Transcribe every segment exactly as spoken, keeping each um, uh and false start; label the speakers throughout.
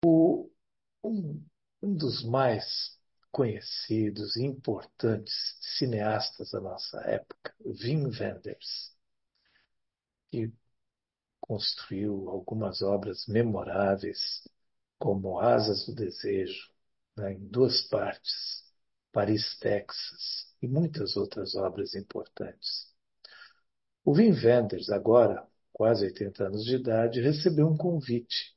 Speaker 1: O- um, um dos mais conhecidos e importantes cineastas da nossa época, Wim Wenders, que construiu algumas obras memoráveis, como Asas do Desejo, né, em duas partes, Paris, Texas, e muitas outras obras importantes. O Wim Wenders, agora, quase oitenta anos de idade, recebeu um convite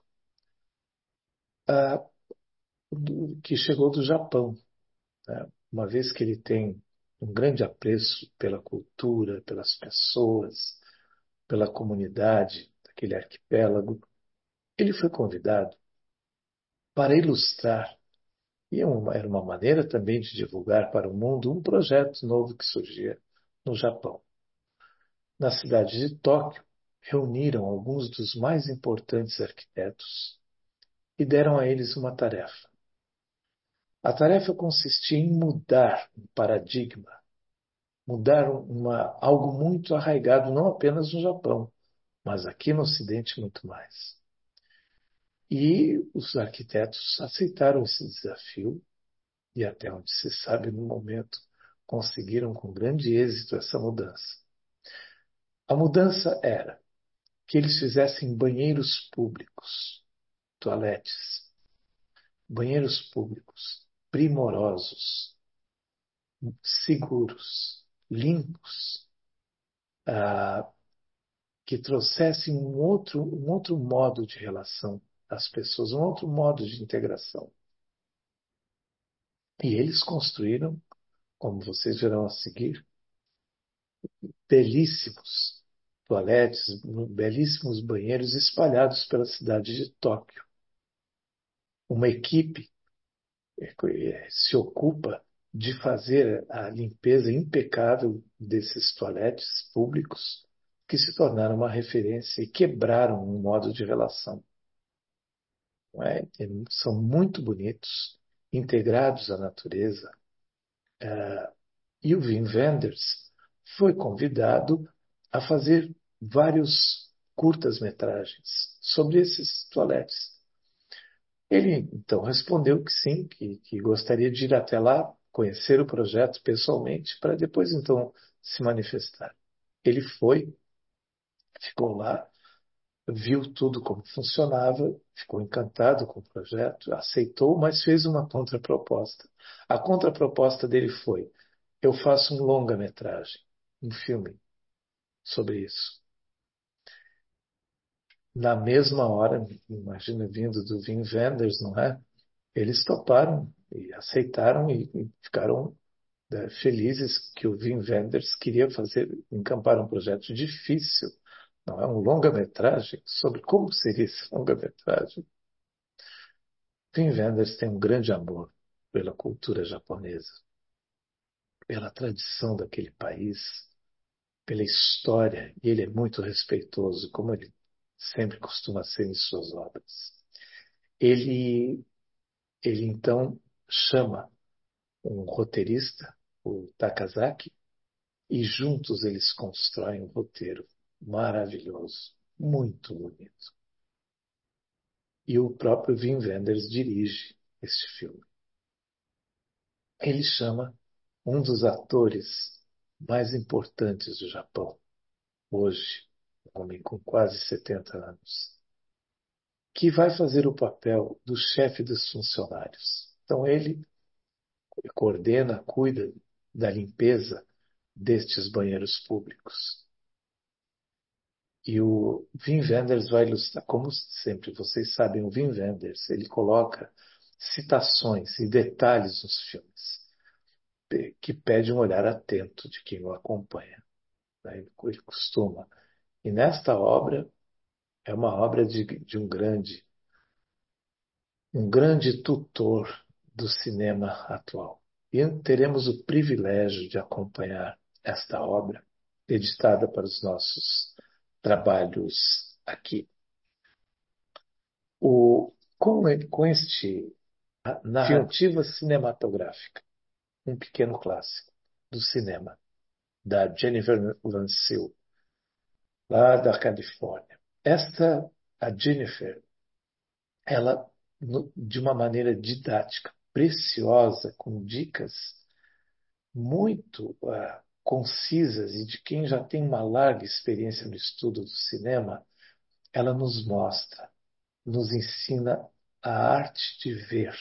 Speaker 1: ah, do- que chegou do Japão, né? Uma vez que ele tem um grande apreço pela cultura, pelas pessoas, pela comunidade daquele arquipélago, ele foi convidado para ilustrar, e é uma- era uma maneira também de divulgar para o mundo um projeto novo que surgia no Japão. Na cidade de Tóquio, reuniram alguns dos mais importantes arquitetos e deram a eles uma tarefa. A tarefa consistia em mudar um paradigma, mudar uma, algo muito arraigado não apenas no Japão, mas aqui no Ocidente muito mais. E os arquitetos aceitaram esse desafio e, até onde se sabe no momento, conseguiram com grande êxito essa mudança. A mudança era que eles fizessem banheiros públicos, toaletes, banheiros públicos primorosos, seguros, limpos, ah, que trouxessem um outro, um outro modo de relação às pessoas, um outro modo de integração. E eles construíram, como vocês verão a seguir, belíssimos toaletes, belíssimos banheiros espalhados pela cidade de Tóquio. Uma equipe eh, se ocupa de fazer a limpeza impecável desses toaletes públicos que se tornaram uma referência e quebraram um modo de relação. Não é? São muito bonitos, integrados à natureza. E o Wim Wenders foi convidado a fazer vários curtas-metragens sobre esses toaletes. Ele então respondeu que sim, que, que gostaria de ir até lá, conhecer o projeto pessoalmente, para depois então se manifestar. Ele foi, ficou lá, viu tudo como funcionava, ficou encantado com o projeto, aceitou, mas fez uma contraproposta. A contraproposta dele foi: eu faço um longa-metragem, um filme sobre isso. Na mesma hora, imagina vindo do Wim Wenders, não é? Eles toparam e aceitaram e, e ficaram né, felizes que o Wim Wenders queria fazer, encampar um projeto difícil, não é um longa-metragem, sobre como seria esse longa-metragem. Wim Wenders tem um grande amor pela cultura japonesa, pela tradição daquele país, pela história, e ele é muito respeitoso, como ele sempre costuma ser em suas obras. Ele, ele então chama um roteirista, o Takazaki, e juntos eles constroem um roteiro maravilhoso, muito bonito. E o próprio Wim Wenders dirige este filme. Ele chama um dos atores mais importantes do Japão, hoje, um homem com quase setenta anos, que vai fazer o papel do chefe dos funcionários. Então ele coordena, cuida da limpeza destes banheiros públicos. E o Wim Wenders vai ilustrar, como sempre vocês sabem, o Wim Wenders, ele coloca citações e detalhes nos filmes que pede um olhar atento de quem o acompanha, né? Ele, ele costuma. E nesta obra, é uma obra de, de um grande, um grande tutor do cinema atual. E teremos o privilégio de acompanhar esta obra, editada para os nossos trabalhos aqui. O, com, com este narrativa cinematográfica, um pequeno clássico do cinema, da Jennifer Lancel, lá da Califórnia. Esta, a Jennifer, ela no- de uma maneira didática, preciosa, com dicas muito ah, concisas e de quem já tem uma larga experiência no estudo do cinema, ela nos mostra, nos ensina a arte de ver,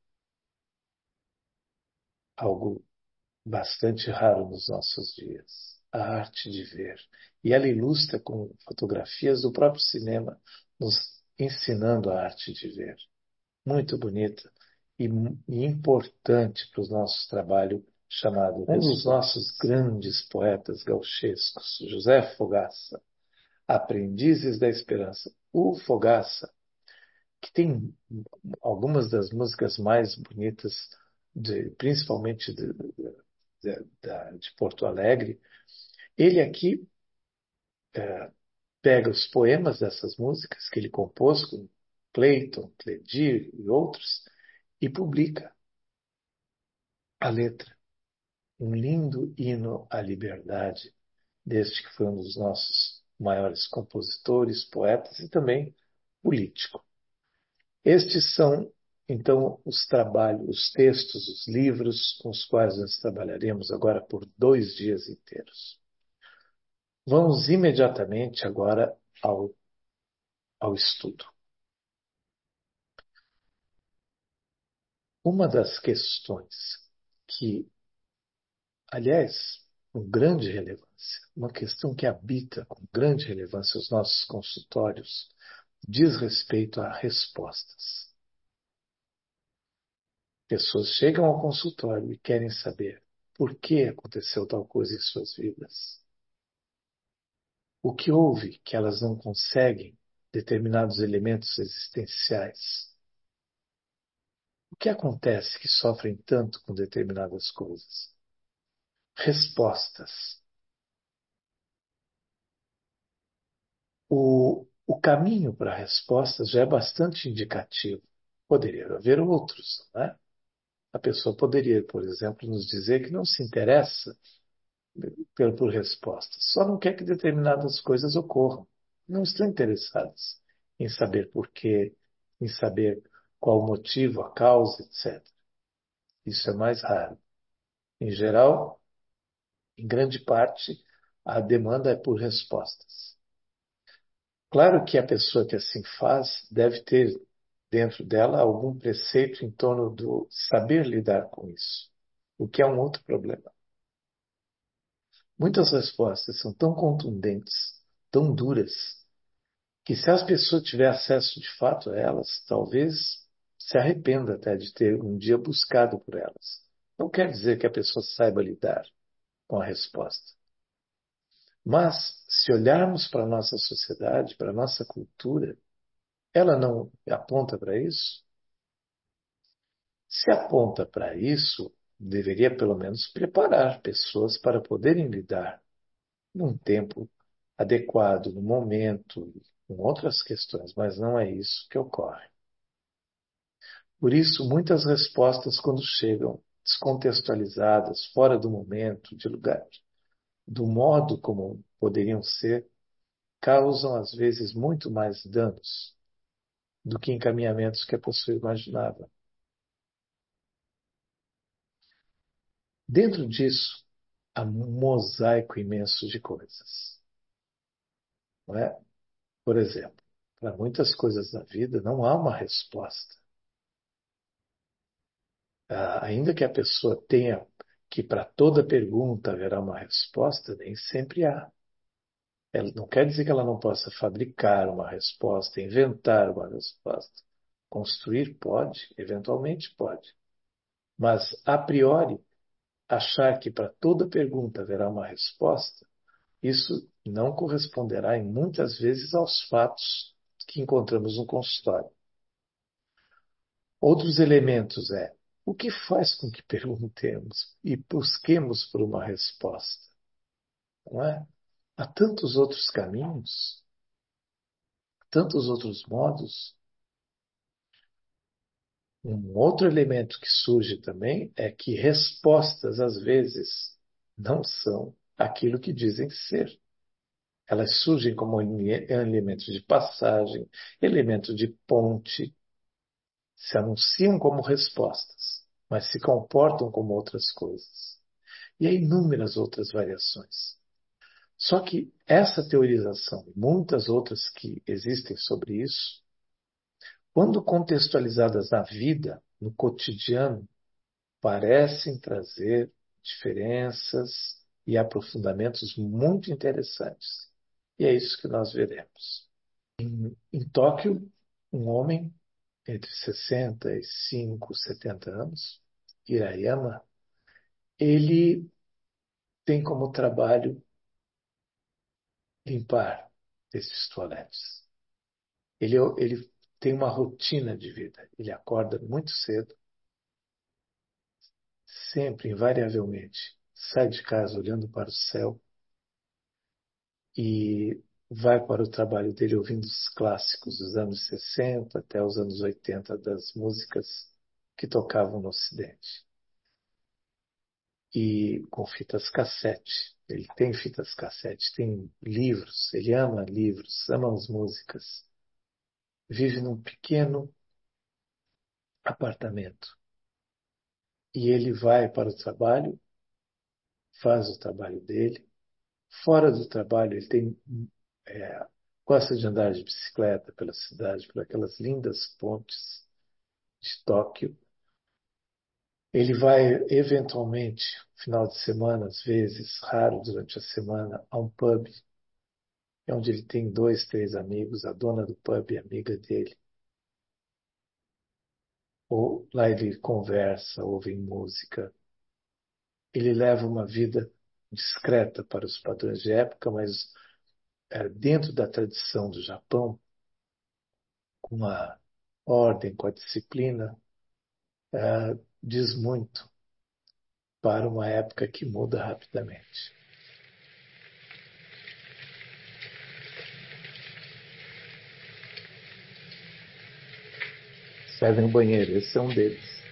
Speaker 1: algo bastante raro nos nossos dias, a arte de ver. E ela ilustra com fotografias do próprio cinema, nos ensinando a arte de ver. Muito bonita e, e importante para o nosso trabalho chamado um dos nossos grandes poetas gauchescos, José Fogaça, Aprendizes da Esperança. O Fogaça, que tem algumas das músicas mais bonitas, de, principalmente de, de, de, de Porto Alegre, ele aqui pega os poemas dessas músicas que ele compôs com Clayton, Cledir e outros e publica a letra. Um lindo hino à liberdade, deste que foi um dos nossos maiores compositores, poetas e também político. Estes são, então, os trabalhos, os textos, os livros com os quais nós trabalharemos agora por dois dias inteiros. Vamos imediatamente agora ao, ao estudo. Uma das questões que, aliás, com grande relevância, uma questão que habita com grande relevância os nossos consultórios, diz respeito a respostas. Pessoas chegam ao consultório e querem saber por que aconteceu tal coisa em suas vidas. O que houve que elas não conseguem determinados elementos existenciais? O que acontece que sofrem tanto com determinadas coisas? Respostas. O, o caminho para respostas já é bastante indicativo. Poderia haver outros, não é? A pessoa poderia, por exemplo, nos dizer que não se interessa por, por respostas, só não quer que determinadas coisas ocorram. Não estão interessadas em saber porquê, em saber qual o motivo, a causa, etcétera. Isso é mais raro. Em geral, em grande parte, a demanda é por respostas. Claro que a pessoa que assim faz deve ter dentro dela algum preceito em torno do saber lidar com isso, o que é um outro problema. Muitas respostas são tão contundentes, tão duras, que se as pessoas tiverem acesso de fato a elas, talvez se arrependa até de ter um dia buscado por elas. Não quer dizer que a pessoa saiba lidar com a resposta. Mas, se olharmos para a nossa sociedade, para a nossa cultura, ela não aponta para isso? Se aponta para isso, deveria pelo menos preparar pessoas para poderem lidar num tempo adequado, no momento, com outras questões, mas não é isso que ocorre. Por isso, muitas respostas, quando chegam descontextualizadas, fora do momento, de lugar, do modo como poderiam ser, causam às vezes muito mais danos do que encaminhamentos que a pessoa imaginava. Dentro disso, há um mosaico imenso de coisas. Não é? Por exemplo, para muitas coisas da vida não há uma resposta. Ah, ainda que a pessoa tenha que para toda pergunta haverá uma resposta, nem sempre há. Ela não quer dizer que ela não possa fabricar uma resposta, inventar uma resposta. Construir pode, eventualmente pode. Mas, a priori, achar que para toda pergunta haverá uma resposta, isso não corresponderá, em muitas vezes, aos fatos que encontramos no consultório. Outros elementos é o que faz com que perguntemos e busquemos por uma resposta, não é? Há tantos outros caminhos, tantos outros modos. Um outro elemento que surge também é que respostas, às vezes, não são aquilo que dizem ser. Elas surgem como elementos de passagem, elementos de ponte, se anunciam como respostas, mas se comportam como outras coisas. E há inúmeras outras variações. Só que essa teorização e muitas outras que existem sobre isso, quando contextualizadas na vida, no cotidiano, parecem trazer diferenças e aprofundamentos muito interessantes. E é isso que nós veremos. Em, em Tóquio, um homem entre sessenta e cinco e setenta anos, Hirayama, ele tem como trabalho limpar esses toaletes. Ele, ele tem uma rotina de vida. Ele acorda muito cedo, sempre, invariavelmente, sai de casa olhando para o céu e vai para o trabalho dele ouvindo os clássicos dos anos sessenta até os anos oitenta das músicas que tocavam no Ocidente. E com fitas cassete. Ele tem fitas cassete, tem livros, ele ama livros, ama as músicas. Vive num pequeno apartamento. E ele vai para o trabalho, faz o trabalho dele. Fora do trabalho, ele tem, é, gosta de andar de bicicleta pela cidade, por aquelas lindas pontes de Tóquio. Ele vai, eventualmente, no final de semana, às vezes, raro durante a semana, a um pub, onde ele tem dois, três amigos, a dona do pub é amiga dele. Ou lá ele conversa, ouve música. Ele leva uma vida discreta para os padrões de época, mas é, dentro da tradição do Japão, com a ordem, com a disciplina, é, diz muito para uma época que muda rapidamente. Serve no banheiro, esse é um deles.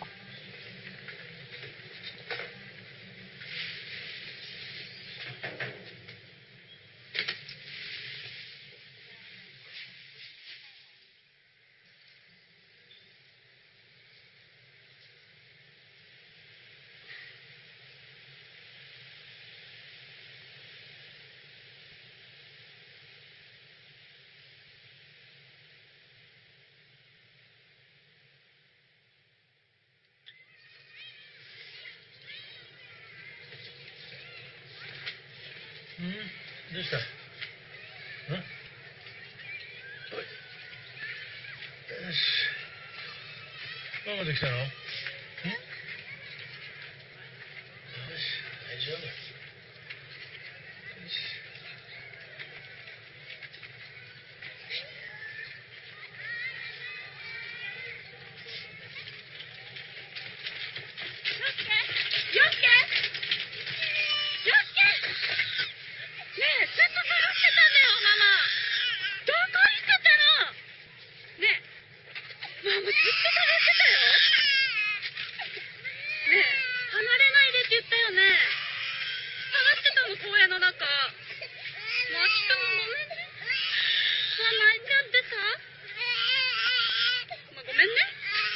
Speaker 2: Hum, deixa. Hã? Oi. Yoshi. ママできたの？ん？よし、大丈夫。よし。
Speaker 3: よっけよっけねえ、ずっと探してたんだよ、ママ。どこ行ってたの？ねえ、ママずっと探してたよ。ねえ、離れないでって言ったよね。探してたの、公園の中。もう明日もごめんね。ママ泣いちゃってさ。まあ、ごめんね。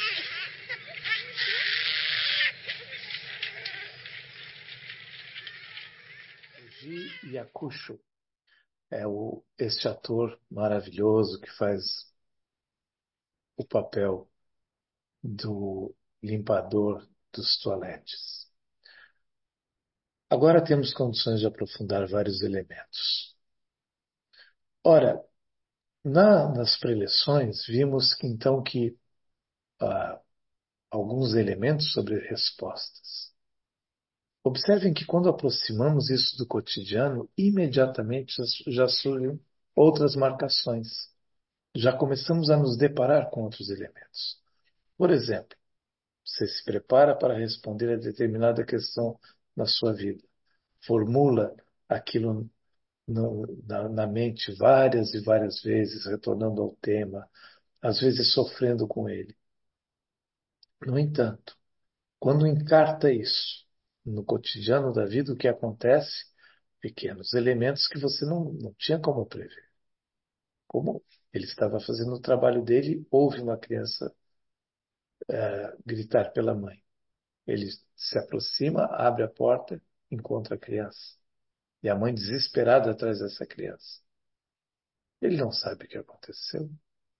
Speaker 1: Ji Yakusho é o, este ator maravilhoso que faz o papel do limpador dos toaletes. Agora temos condições de aprofundar vários elementos. Ora, na, nas preleções, vimos que então que ah, alguns elementos sobre respostas. Observem que quando aproximamos isso do cotidiano, imediatamente já surgem outras marcações. Já começamos a nos deparar com outros elementos. Por exemplo, você se prepara para responder a determinada questão na sua vida. Formula aquilo no, na, na mente várias e várias vezes, retornando ao tema, às vezes sofrendo com ele. No entanto, quando encarta isso no cotidiano da vida, o que acontece? Pequenos elementos que você não, não tinha como prever. Como ele estava fazendo o trabalho dele, houve uma criança é, gritar pela mãe. Ele se aproxima, abre a porta, encontra a criança. E a mãe desesperada atrás dessa criança. Ele não sabe o que aconteceu.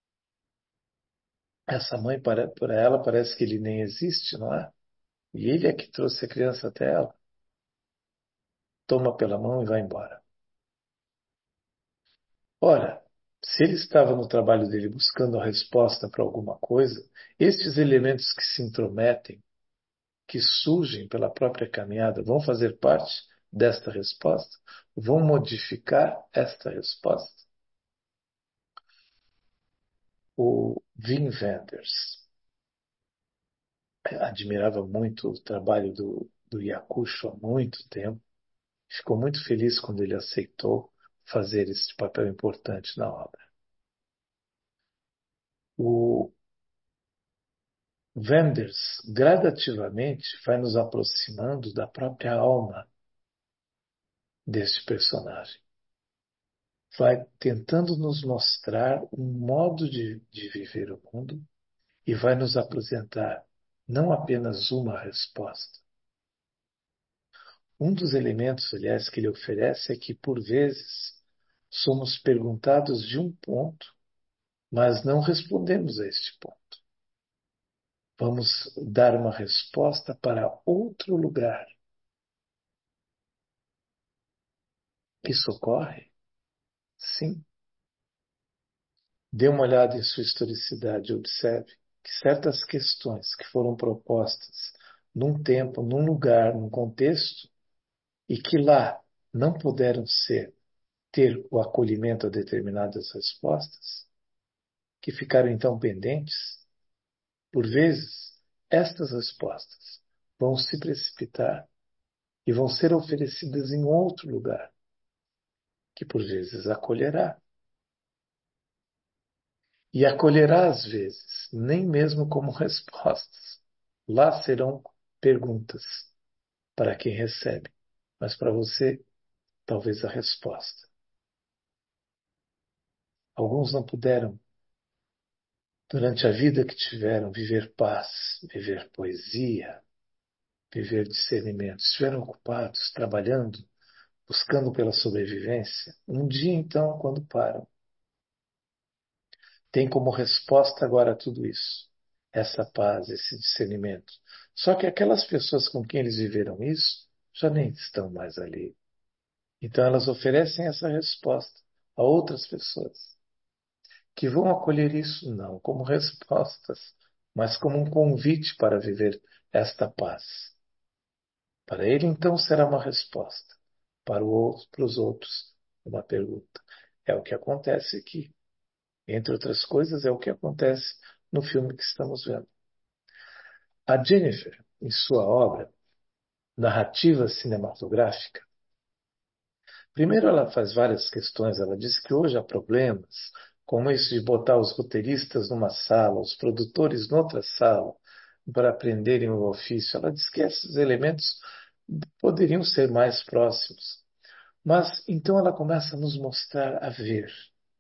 Speaker 1: Essa mãe, para, para ela, parece que ele nem existe, não é? E ele é que trouxe a criança até ela. Toma pela mão e vai embora. Ora, se ele estava no trabalho dele buscando a resposta para alguma coisa, estes elementos que se intrometem, que surgem pela própria caminhada, vão fazer parte desta resposta? Vão modificar esta resposta? O Wim Wenders admirava muito o trabalho do, do Yakusho há muito tempo. Ficou muito feliz quando ele aceitou fazer esse papel importante na obra. O Wenders gradativamente vai nos aproximando da própria alma deste personagem. Vai tentando nos mostrar um modo de, de viver o mundo e vai nos apresentar não apenas uma resposta. Um dos elementos, aliás, que ele oferece é que, por vezes, somos perguntados de um ponto, mas não respondemos a este ponto. Vamos dar uma resposta para outro lugar. Isso ocorre? Sim. Dê uma olhada em sua historicidade e observe que certas questões que foram propostas num tempo, num lugar, num contexto, e que lá não puderam ser, ter o acolhimento a determinadas respostas, que ficaram então pendentes, por vezes, estas respostas vão se precipitar e vão ser oferecidas em outro lugar, que por vezes acolherá. E acolherá às vezes, nem mesmo como respostas. Lá serão perguntas para quem recebe, mas para você, talvez a resposta. Alguns não puderam, durante a vida que tiveram, viver paz, viver poesia, viver discernimento. Estiveram ocupados, trabalhando, buscando pela sobrevivência. Um dia, então, quando param, tem como resposta agora tudo isso, essa paz, esse discernimento. Só que aquelas pessoas com quem eles viveram isso já nem estão mais ali. Então elas oferecem essa resposta a outras pessoas que vão acolher isso não como respostas, mas como um convite para viver esta paz. Para ele então será uma resposta, para, o, para os outros uma pergunta. É o que acontece aqui. Entre outras coisas, é o que acontece no filme que estamos vendo. A Jennifer, em sua obra, Narrativa Cinematográfica, primeiro ela faz várias questões. Ela diz que hoje há problemas, como esse de botar os roteiristas numa sala, os produtores noutra sala, para aprenderem o ofício. Ela diz que esses elementos poderiam ser mais próximos. Mas então ela começa a nos mostrar a ver,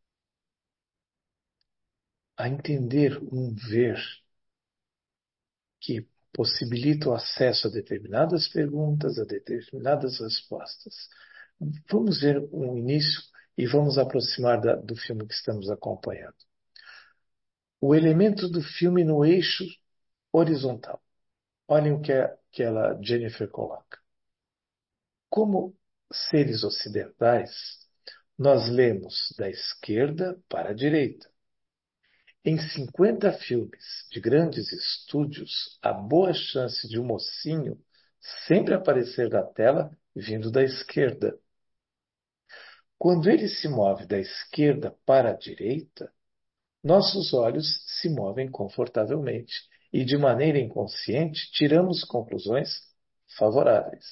Speaker 1: a entender um ver que possibilita o acesso a determinadas perguntas, a determinadas respostas. Vamos ver um início e vamos aproximar da, do filme que estamos acompanhando. O elemento do filme no eixo horizontal. Olhem o que, é, que ela, Jennifer, coloca. Como seres ocidentais, nós lemos da esquerda para a direita. Em cinquenta filmes de grandes estúdios, há boa chance de um mocinho sempre aparecer na tela vindo da esquerda. Quando ele se move da esquerda para a direita, nossos olhos se movem confortavelmente e, de maneira inconsciente, tiramos conclusões favoráveis.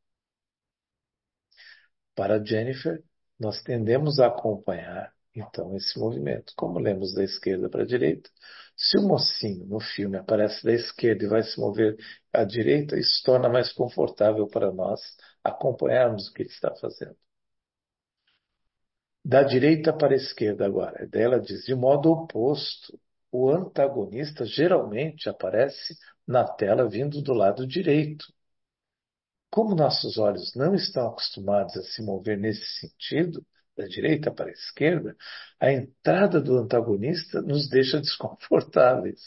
Speaker 1: Para Jennifer, nós tendemos a acompanhar, então, esse movimento. Como lemos da esquerda para a direita, se o mocinho no filme aparece da esquerda e vai se mover à direita, isso torna mais confortável para nós acompanharmos o que ele está fazendo. Da direita para a esquerda agora. Daí ela diz, de modo oposto, o antagonista geralmente aparece na tela vindo do lado direito. Como nossos olhos não estão acostumados a se mover nesse sentido, da direita para a esquerda, a entrada do antagonista nos deixa desconfortáveis.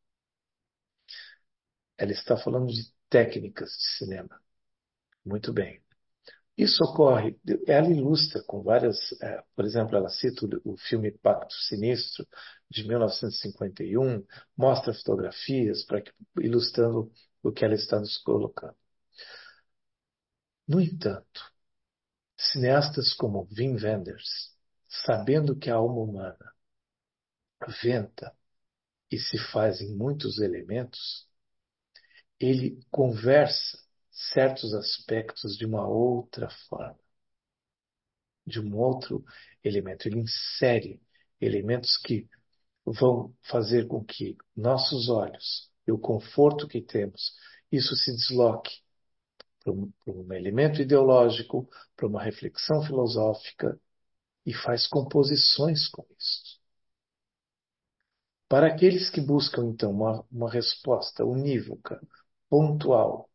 Speaker 1: Ela está falando de técnicas de cinema. Muito bem. Isso ocorre, ela ilustra com várias, eh, por exemplo, ela cita o, o filme Pacto Sinistro, de mil novecentos e cinquenta e um, mostra fotografias para que, ilustrando o que ela está nos colocando. No entanto, cineastas como Wim Wenders, sabendo que a alma humana venta e se faz em muitos elementos, ele conversa certos aspectos de uma outra forma, de um outro elemento. Ele insere elementos que vão fazer com que nossos olhos e o conforto que temos, isso se desloque para um, para um elemento ideológico, para uma reflexão filosófica, e faz composições com isso. Para aqueles que buscam, então, uma, uma resposta unívoca, pontual,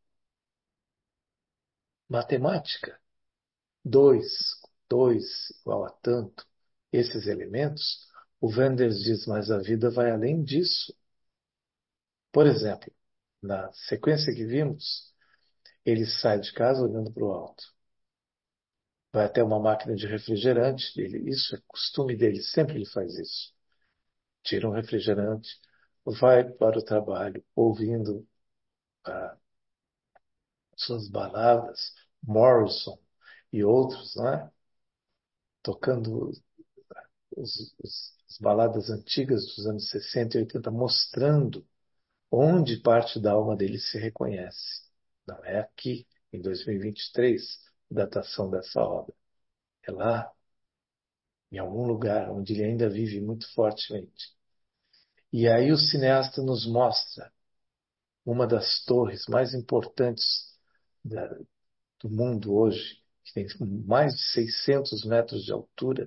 Speaker 1: matemática, dois, dois igual a tanto, esses elementos, o Wenders diz, mas a vida vai além disso. Por exemplo, na sequência que vimos, ele sai de casa olhando para o alto. Vai até uma máquina de refrigerante, ele, isso é costume dele, sempre ele faz isso. Tira um refrigerante, vai para o trabalho ouvindo ah, suas baladas, Morrison e outros, não é? Tocando os, os, as baladas antigas dos anos sessenta e oitenta, mostrando onde parte da alma dele se reconhece. Não é aqui, em dois mil e vinte e três, a datação dessa obra. É lá, em algum lugar onde ele ainda vive muito fortemente. E aí o cineasta nos mostra uma das torres mais importantes da, do mundo hoje, que tem mais de seiscentos metros de altura,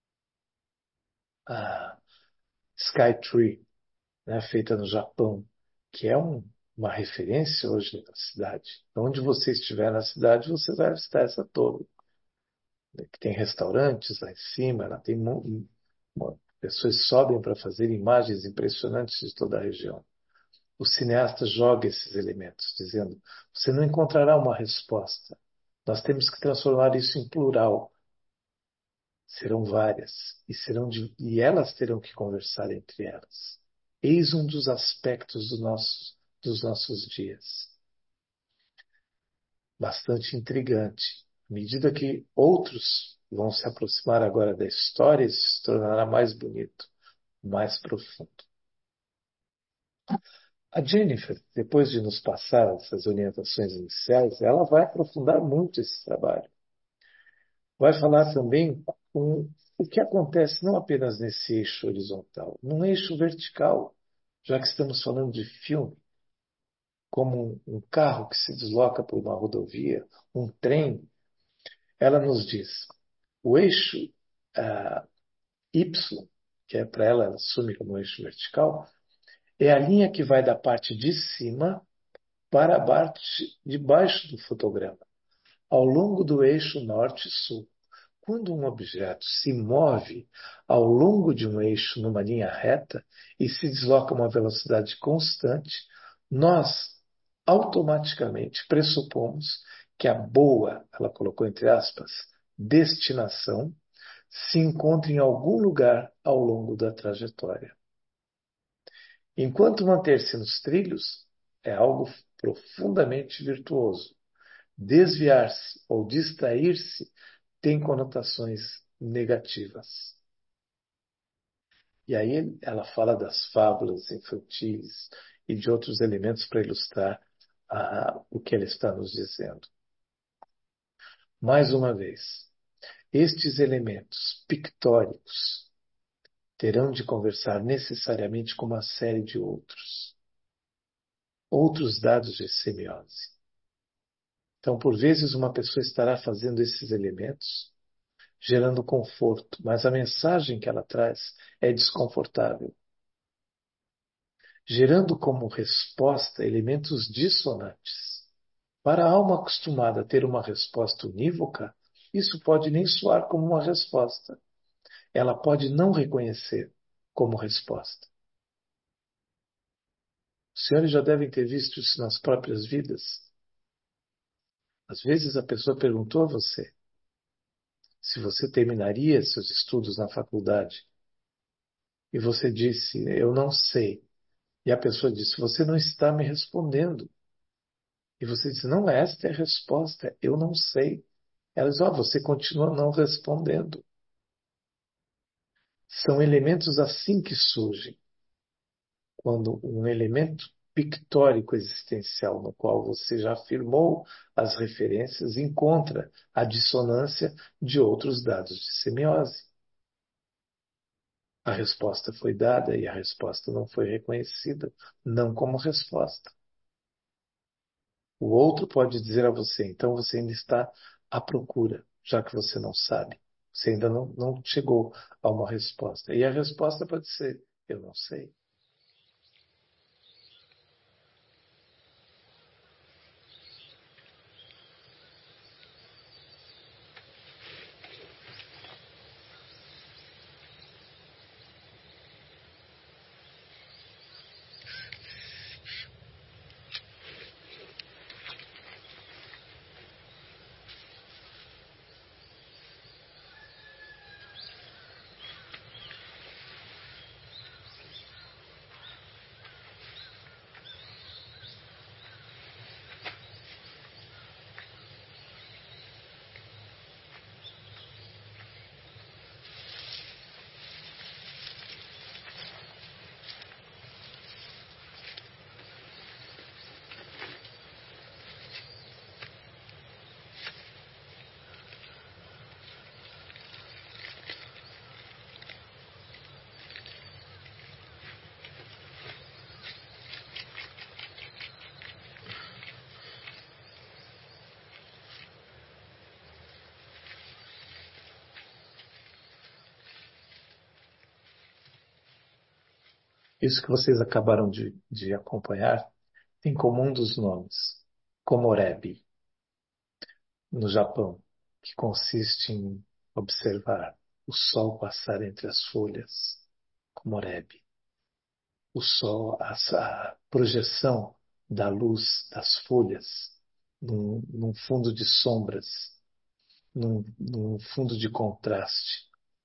Speaker 1: a Skytree, né, feita no Japão, que é um, uma referência hoje na cidade. Onde você estiver na cidade, você vai visitar essa torre, né, que tem restaurantes lá em cima, ela tem pessoas sobem para fazer imagens impressionantes de toda a região. O cineasta joga esses elementos, dizendo: você não encontrará uma resposta. Nós temos que transformar isso em plural. Serão várias, e, serão de, e elas terão que conversar entre elas. Eis um dos aspectos do nosso, dos nossos dias. Bastante intrigante. À medida que outros vão se aproximar agora da história, isso se tornará mais bonito, mais profundo. A Jennifer, depois de nos passar essas orientações iniciais, ela vai aprofundar muito esse trabalho. Vai falar também com o que acontece não apenas nesse eixo horizontal, num eixo vertical, já que estamos falando de filme, como um, um carro que se desloca por uma rodovia, um trem. Ela nos diz, o eixo ah, Y, que é para ela, ela assume como eixo vertical, é a linha que vai da parte de cima para a parte de baixo do fotograma, ao longo do eixo norte-sul. Quando um objeto se move ao longo de um eixo numa linha reta e se desloca a uma velocidade constante, nós automaticamente pressupomos que a boa, ela colocou entre aspas, destinação, se encontra em algum lugar ao longo da trajetória. Enquanto manter-se nos trilhos é algo profundamente virtuoso. Desviar-se ou distrair-se tem conotações negativas. E aí ela fala das fábulas infantis e de outros elementos para ilustrar ah, o que ela está nos dizendo. Mais uma vez, estes elementos pictóricos terão de conversar necessariamente com uma série de outros. Outros dados de semiose. Então, por vezes, uma pessoa estará fazendo esses elementos, gerando conforto, mas a mensagem que ela traz é desconfortável. gerando como resposta elementos dissonantes. Para a alma acostumada a ter uma resposta unívoca, isso pode nem soar como uma resposta. Ela pode não reconhecer como resposta. Os senhores já devem ter visto isso nas próprias vidas. Às vezes a pessoa perguntou a você se você terminaria seus estudos na faculdade e você disse, eu não sei. E a pessoa disse, você não está me respondendo. E você disse, não, esta é a resposta, eu não sei. Ela diz, ó, você continua não respondendo. São elementos assim que surgem. Quando um elemento pictórico existencial, no qual você já afirmou as referências, encontra a dissonância de outros dados de semiose. A resposta foi dada e a resposta não foi reconhecida, não como resposta. O outro pode dizer a você, então você ainda está à procura, já que você não sabe. Você ainda não, não chegou a uma resposta. E a resposta pode ser, eu não sei. Isso que vocês acabaram de, de acompanhar tem como um dos nomes, Komorebi, no Japão, que consiste em observar o sol passar entre as folhas, Komorebi. O sol, a, a projeção da luz das folhas num, num fundo de sombras, num, num fundo de contraste.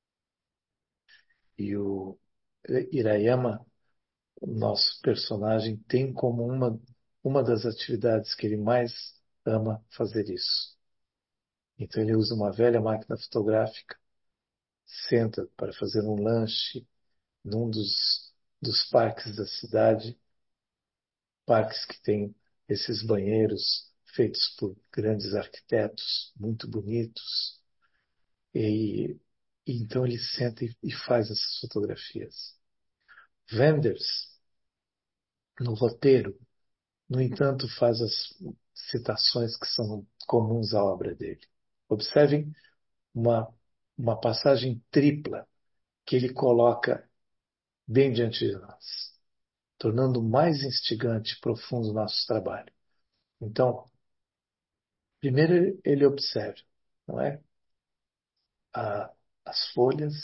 Speaker 1: E o Hirayama, o nosso personagem, tem como uma, uma das atividades que ele mais ama fazer isso. Então ele usa uma velha máquina fotográfica, senta para fazer um lanche num dos, dos parques da cidade, parques que tem esses banheiros feitos por grandes arquitetos, muito bonitos. E, e então ele senta e, e faz essas fotografias. Wenders, no roteiro, no entanto, faz as citações que são comuns à obra dele. Observem uma, uma passagem tripla que ele coloca bem diante de nós, tornando mais instigante e profundo o nosso trabalho. Então, primeiro ele observa, não é? A, as folhas,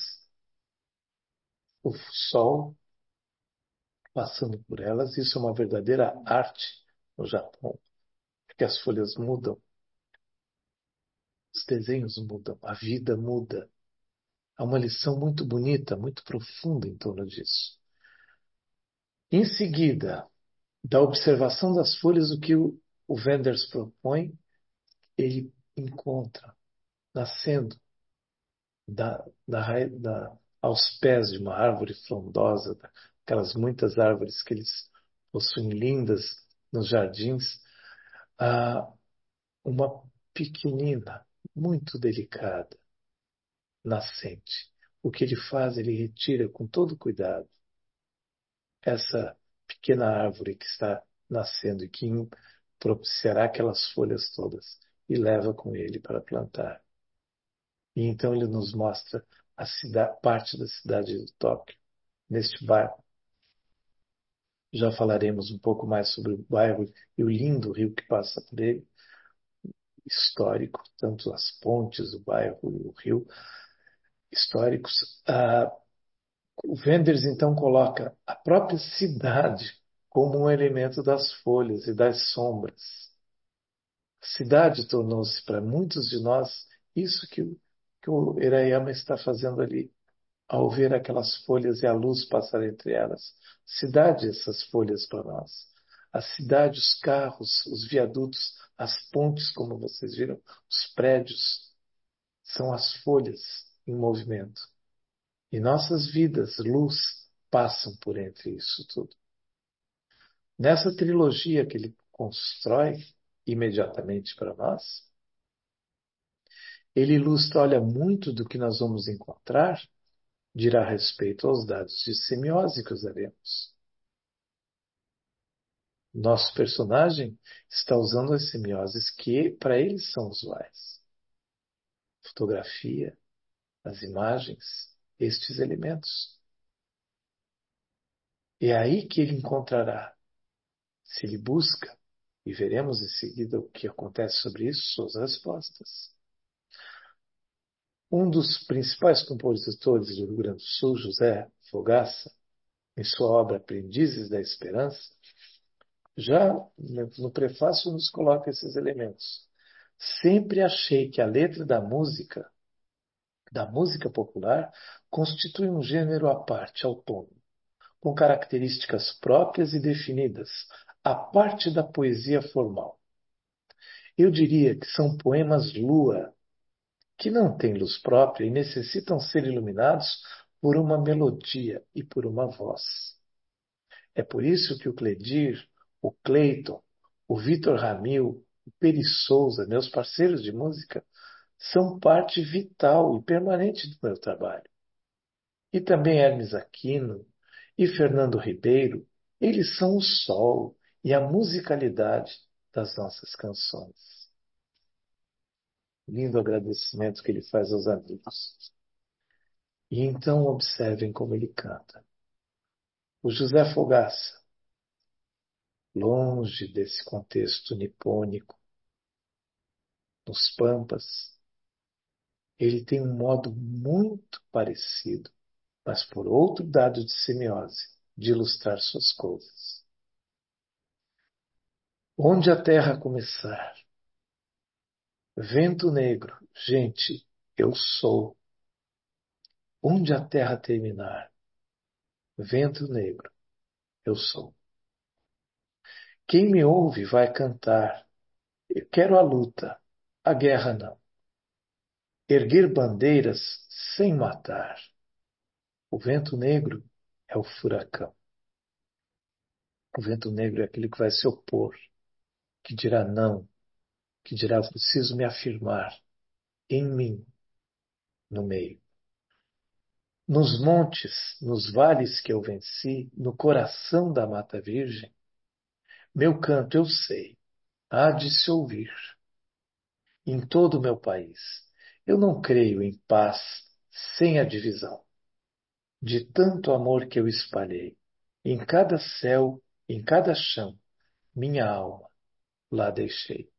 Speaker 1: o sol passando por elas. Isso é uma verdadeira arte no Japão, porque as folhas mudam, os desenhos mudam, a vida muda. Há uma lição muito bonita, muito profunda em torno disso. Em seguida, da observação das folhas, o que o, o Wenders propõe, ele encontra nascendo da, da, da, aos pés de uma árvore frondosa, aquelas muitas árvores que eles possuem lindas nos jardins, ah, uma pequenina, muito delicada, nascente. O que ele faz, ele retira com todo cuidado essa pequena árvore que está nascendo e que propiciará aquelas folhas todas e leva com ele para plantar. E então ele nos mostra a cidade, parte da cidade de Tóquio, neste bairro, Já falaremos um pouco mais sobre o bairro e o lindo rio que passa por ele, histórico, tanto as pontes, o bairro e o rio históricos. Ah, o Wenders então coloca a própria cidade como um elemento das folhas e das sombras. A cidade tornou-se para muitos de nós isso que, o- que o Hirayama está fazendo ali, ao ver aquelas folhas e a luz passar entre elas. Cidade, essas folhas para nós. A cidade, os carros, os viadutos, as pontes, como vocês viram, os prédios, são as folhas em movimento. E nossas vidas, luz, passam por entre isso tudo. Nessa trilogia que ele constrói imediatamente para nós, ele ilustra, olha, muito do que nós vamos encontrar dirá respeito aos dados de semiose que usaremos. Nosso personagem está usando as semioses que para eles são usuais. Fotografia, as imagens, estes elementos. É aí que ele encontrará, se ele busca, e veremos em seguida o que acontece sobre isso, suas respostas. Um dos principais compositores do Rio Grande do Sul, José Fogaça, em sua obra Aprendizes da Esperança, já no prefácio nos coloca esses elementos. Sempre achei que a letra da música, da música popular, constitui um gênero à parte, autônomo, com características próprias e definidas, à parte da poesia formal. Eu diria que são poemas lua, que não têm luz própria e necessitam ser iluminados por uma melodia e por uma voz. É por isso que o Cledir, o Cleiton, o Vitor Ramil, o Peri Souza, meus parceiros de música, são parte vital e permanente do meu trabalho. E também Hermes Aquino e Fernando Ribeiro, eles são o sol e a musicalidade das nossas canções. Lindo agradecimento que ele faz aos amigos. E então observem como ele canta. O José Fogaça, longe desse contexto nipônico, nos Pampas, ele tem um modo muito parecido, mas por outro dado de semiose, de ilustrar suas coisas. Onde a terra começar, vento negro, gente, eu sou. Onde a terra terminar, vento negro, eu sou. Quem me ouve vai cantar, eu quero a luta, a guerra não. Erguer bandeiras sem matar. O vento negro é o furacão. O vento negro é aquele que vai se opor, que dirá não, que dirá preciso me afirmar em mim, no meio. Nos montes, nos vales que eu venci, no coração da mata virgem, meu canto eu sei, há de se ouvir. Em todo o meu país, eu não creio em paz sem a divisão. De tanto amor que eu espalhei, em cada céu, em cada chão, minha alma lá deixei.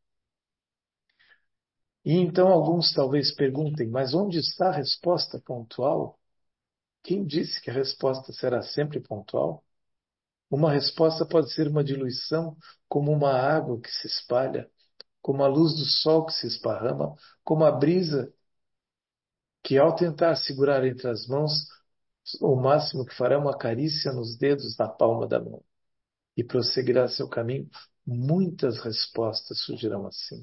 Speaker 1: E então alguns talvez perguntem, mas onde está a resposta pontual? Quem disse que a resposta será sempre pontual? Uma resposta pode ser uma diluição, como uma água que se espalha, como a luz do sol que se esparrama, como a brisa que, ao tentar segurar entre as mãos, o máximo que fará é uma carícia nos dedos da palma da mão e prosseguirá seu caminho. Muitas respostas surgirão assim.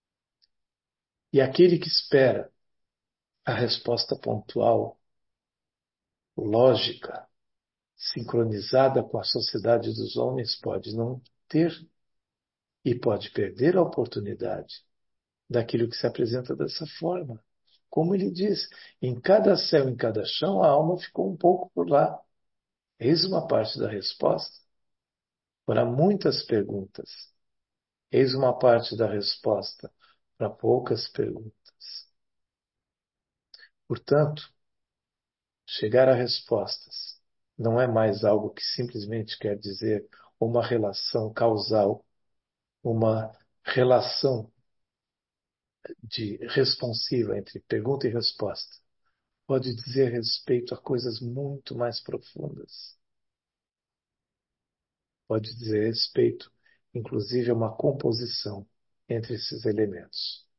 Speaker 1: E aquele que espera a resposta pontual, lógica, sincronizada com a sociedade dos homens, pode não ter e pode perder a oportunidade daquilo que se apresenta dessa forma. Como ele diz, em cada céu, em cada chão, a alma ficou um pouco por lá. Eis uma parte da resposta para muitas perguntas. Eis uma parte da resposta para poucas perguntas. Portanto, chegar a respostas não é mais algo que simplesmente quer dizer uma relação causal, uma relação de responsiva entre pergunta e resposta. Pode dizer respeito a coisas muito mais profundas. Pode dizer respeito, inclusive, a uma composição entre esses elementos.